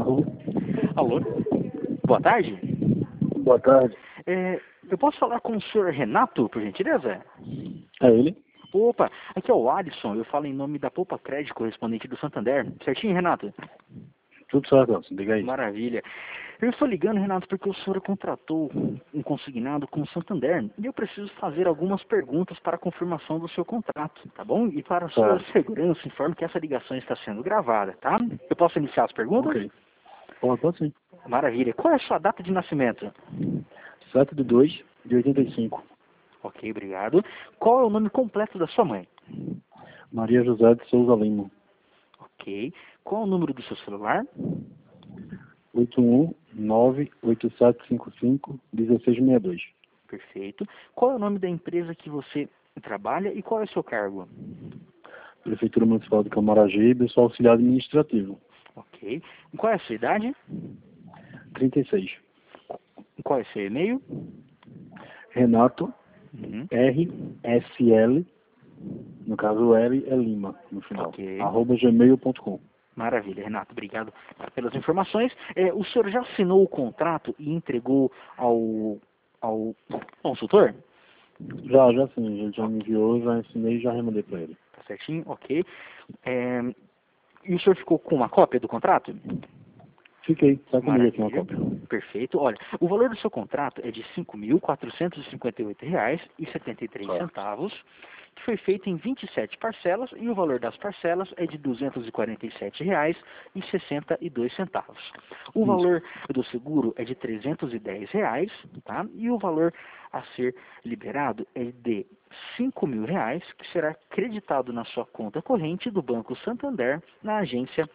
Alô? Alô? Boa tarde. Boa tarde. Eu posso falar com o senhor Renato, por gentileza? É ele? Opa, aqui é o Alisson, eu falo em nome da Poupa Crédito, correspondente do Santander. Certinho, Renato? Tudo certo, Alisson. Diga aí. Maravilha. Eu estou ligando, Renato, porque o senhor contratou um consignado com o Santander e eu preciso fazer algumas perguntas para a confirmação do seu contrato, tá bom? E para a sua segurança, informo que essa ligação está sendo gravada, tá? Eu posso iniciar as perguntas? Ok. Pode sim. Maravilha. Qual é a sua data de nascimento? 7/2/85. Ok, obrigado. Qual é o nome completo da sua mãe? Maria José de Souza Lima. Ok. Qual é o número do seu celular? 819-8755-1662. Perfeito. Qual é o nome da empresa que você trabalha e qual é o seu cargo? Prefeitura Municipal de Camaragibe, sou auxiliar administrativo. Ok. Qual é a sua idade? 36. Qual é o seu e-mail? Renato, Uhum. RSL, no caso L é Lima, no final, Ok. @gmail.com. Maravilha, Renato. Obrigado pelas informações. O senhor já assinou o contrato e entregou ao consultor? Já sim, ele já me enviou, já ensinei e já remandei para ele. Tá certinho? Ok. E o senhor ficou com uma cópia do contrato? Fiquei, tá comigo aqui uma Maravilha. cópia. Perfeito. Olha, o valor do seu contrato é de R$ 5.458,73, que foi feito em 27 parcelas e o valor das parcelas é de R$ 247,62. O valor do seguro é de R$ 310, tá? E o valor a ser liberado é de R$ 5.000, que será creditado na sua conta corrente do Banco Santander, na agência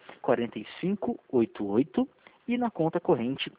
4588 e na conta corrente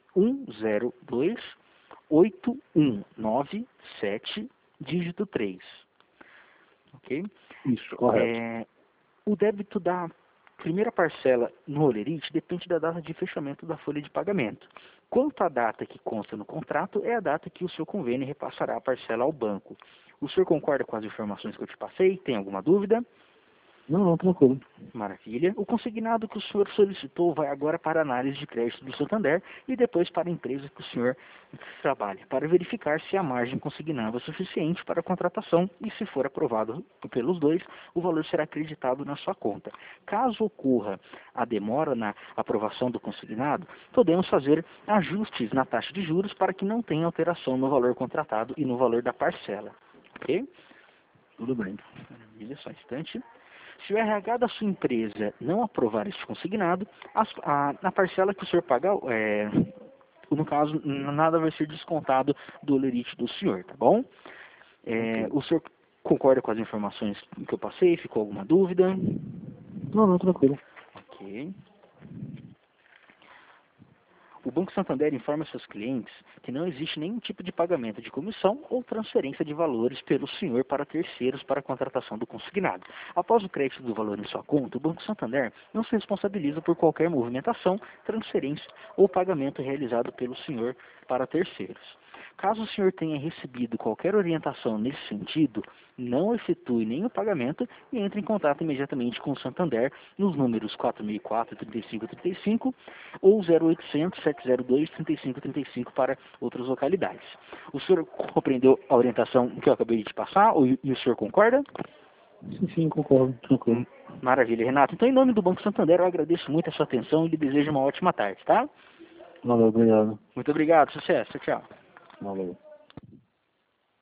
102819, dígito 3. Ok? Isso, correto. O débito da primeira parcela no Olerite depende da data de fechamento da folha de pagamento. Quanto à data que consta no contrato, é a data que o seu convênio repassará a parcela ao banco. O senhor concorda com as informações que eu te passei? Tem alguma dúvida? Não, tranquilo. Maravilha. O consignado que o senhor solicitou vai agora para a análise de crédito do Santander e depois para a empresa que o senhor trabalha, para verificar se a margem consignada é suficiente para a contratação e, se for aprovado pelos dois, o valor será acreditado na sua conta. Caso ocorra a demora na aprovação do consignado, podemos fazer ajustes na taxa de juros para que não tenha alteração no valor contratado e no valor da parcela. Ok? Tudo bem. Maravilha, só um instante. Se o RH da sua empresa não aprovar este consignado, a parcela que o senhor paga, no caso, nada vai ser descontado do Olerite do senhor, tá bom? O senhor concorda com as informações que eu passei? Ficou alguma dúvida? Não, tranquilo. Ok. O Banco Santander informa seus clientes que não existe nenhum tipo de pagamento de comissão ou transferência de valores pelo senhor para terceiros para a contratação do consignado. Após o crédito do valor em sua conta, o Banco Santander não se responsabiliza por qualquer movimentação, transferência ou pagamento realizado pelo senhor para terceiros. Caso o senhor tenha recebido qualquer orientação nesse sentido, não efetue nenhum pagamento e entre em contato imediatamente com o Santander nos números 4004-3535 ou 0800-702-3535 para outras localidades. O senhor compreendeu a orientação que eu acabei de te passar e o senhor concorda? Sim, concordo, tranquilo. Maravilha, Renato. Então, em nome do Banco Santander, eu agradeço muito a sua atenção e lhe desejo uma ótima tarde, tá? Valeu, obrigado. Muito obrigado, sucesso, tchau. Valeu.